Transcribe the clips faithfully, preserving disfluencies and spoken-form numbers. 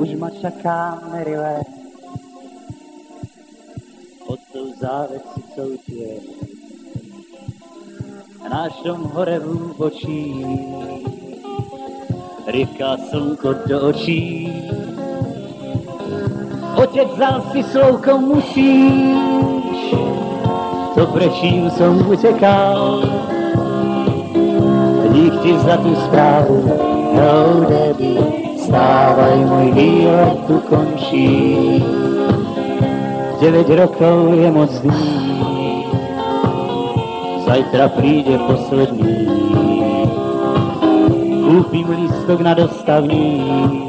už ma čaká Maryland. Pod tou závesicou tie náš dom hore v úbočí, rieka slnko do očí. Otec vzal si slovko musíš, to prečím som utekal. Dík ti za tú správu, oh daddy, stávaj, môj výlet tu končí. deväť rokov je moc dní, zajtra príde posledný. Kúpim lístok na dostavní,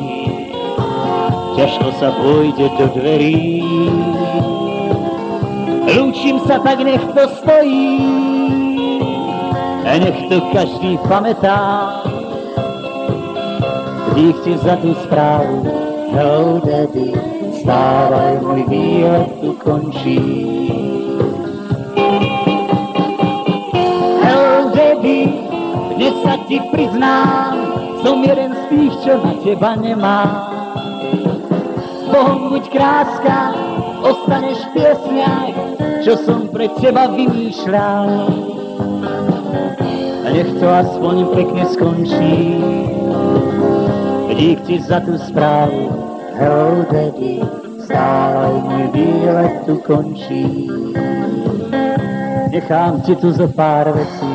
ťažko sa pôjde do dverí. Lúčim sa, tak nech to stojí, a nech to každý pamätá. Dík ti za tú správu, oh daddy, stávaj, môj výlet tu končí. Oh daddy, dnes sa ti priznám, som jeden z tých, čo na teba nemá. Bohom buď kráska, ostaneš v piesniach, čo som pre teba vymýšľal. A nech to aspoň pekne skončí. Dík ti za tú správu, oh daddy, stávaj, môj výlet tu končí. Nechám ti tu zo pár vecí,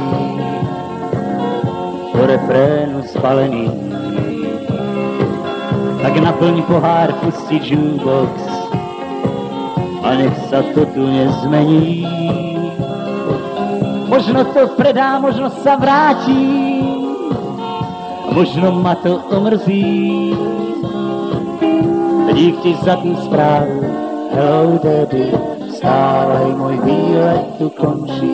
po refrénu spalený. Tak naplň pohár, pusti jukebox a nech sa to tu nezmení. Možno to predá, možno sa vráti, možno ma to omrzí. Dík ti za tú správu, oh daddy, stávaj, môj výlet tu končí.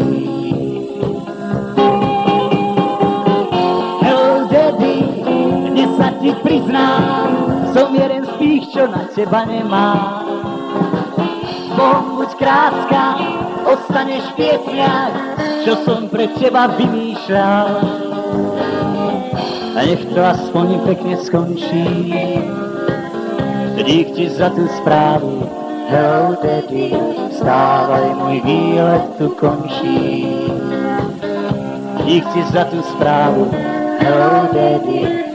Oh daddy, dnes sa ti priznám, som jeden z tých, čo na teba nemá. Bohom buď kráska, ostaneš v piesniach, čo som pre teba vymýšľal. A nech to aspoň pekne skončí. Dík ti za tú správu, oh daddy, stávaj, môj výlet tu končí. Dík ti za tú správu, oh daddy,